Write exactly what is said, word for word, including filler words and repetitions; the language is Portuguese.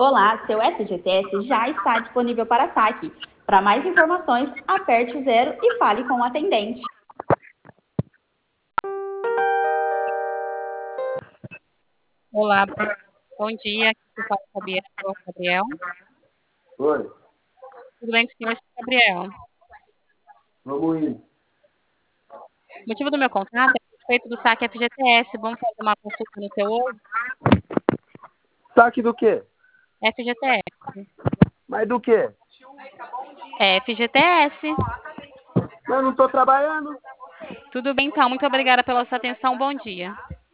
Olá, seu F G T S já está disponível para saque. Para mais informações, aperte o zero e fale com o atendente. Olá, bom dia. Aqui que fala Gabriel. Gabriel. Oi, Tudo bem com o senhor, Gabriel? vamos ir. O motivo do meu contato é a respeito do saque F G T S. Vamos fazer uma consulta no seu hoje? Saque do quê? F G T S. Mas do quê? É F G T S. Eu não tô trabalhando. Tudo bem, então. Muito obrigada pela sua atenção. Bom dia.